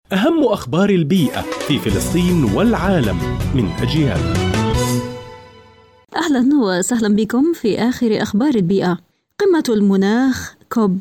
أهم أخبار البيئة في فلسطين والعالم من أجيال. أهلا وسهلا بكم في آخر أخبار البيئة. قمة المناخ كوب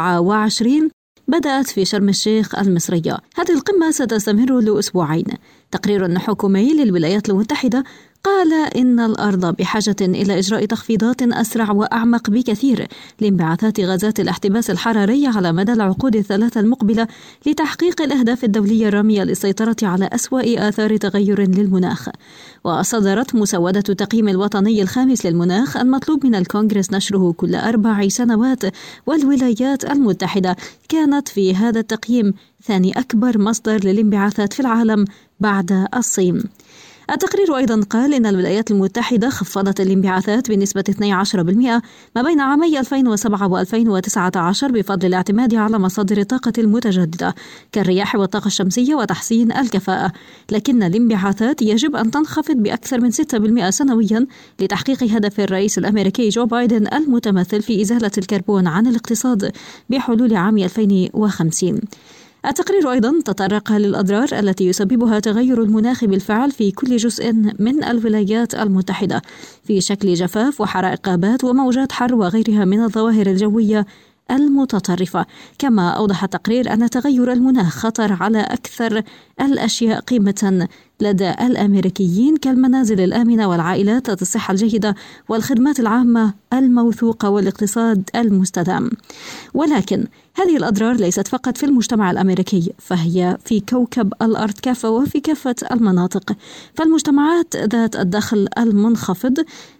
27 بدأت في شرم الشيخ المصرية. هذه القمة ستستمر لأسبوعين. تقرير حكومي للولايات المتحدة قال إن الأرض بحاجة إلى إجراء تخفيضات أسرع وأعمق بكثير لانبعاثات غازات الاحتباس الحراري على مدى العقود الثلاثة المقبلة لتحقيق الأهداف الدولية الرامية للسيطرة على أسوأ آثار تغير للمناخ. وصدرت مسودة التقييم الوطني الخامس للمناخ المطلوب من الكونغرس نشره كل 4 سنوات، والولايات المتحدة كانت في هذا التقييم ثاني أكبر مصدر للانبعاثات في العالم بعد الصين. التقرير أيضا قال إن الولايات المتحدة خفضت الانبعاثات بنسبة 12% ما بين عامي 2007 و2019 بفضل الاعتماد على مصادر الطاقة المتجددة كالرياح والطاقة الشمسية وتحسين الكفاءة، لكن الانبعاثات يجب أن تنخفض بأكثر من 6% سنويا لتحقيق هدف الرئيس الأمريكي جو بايدن المتمثل في إزالة الكربون عن الاقتصاد بحلول عام 2050. التقرير أيضا تطرق للأضرار التي يسببها تغير المناخ بالفعل في كل جزء من الولايات المتحدة في شكل جفاف وحرائق غابات وموجات حر وغيرها من الظواهر الجوية المتطرفة. كما أوضح التقرير أن تغير المناخ خطر على أكثر الأشياء قيمة لدى الأمريكيين كالمنازل الآمنة والعائلات ذات الصحة الجيدة والخدمات العامة الموثوقة والاقتصاد المستدام. ولكن هذه الأضرار ليست فقط في المجتمع الأمريكي، فهي في كوكب الأرض كافة وفي كافة المناطق. فالمجتمعات ذات الدخل المنخفض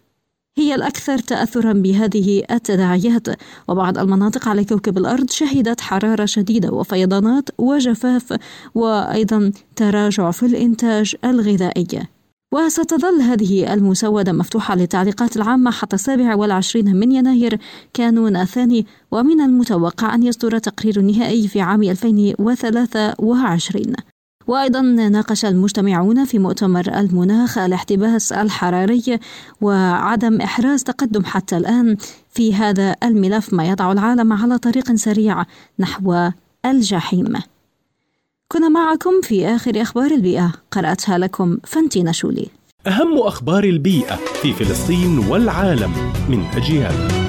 هي الأكثر تأثرا بهذه التداعيات، وبعض المناطق على كوكب الأرض شهدت حرارة شديدة وفيضانات وجفاف وأيضا تراجع في الإنتاج الغذائي. وستظل هذه المسودة مفتوحة للتعليقات العامة حتى 27 من يناير كانون الثاني، ومن المتوقع أن يصدر تقرير نهائي في عام 2023. وأيضا ناقش المجتمعون في مؤتمر المناخ الاحتباس الحراري وعدم إحراز تقدم حتى الآن في هذا الملف، ما يضع العالم على طريق سريع نحو الجحيم. كنا معكم في آخر أخبار البيئة، قرأتها لكم فانتينا شولي. أهم أخبار البيئة في فلسطين والعالم من أجيال.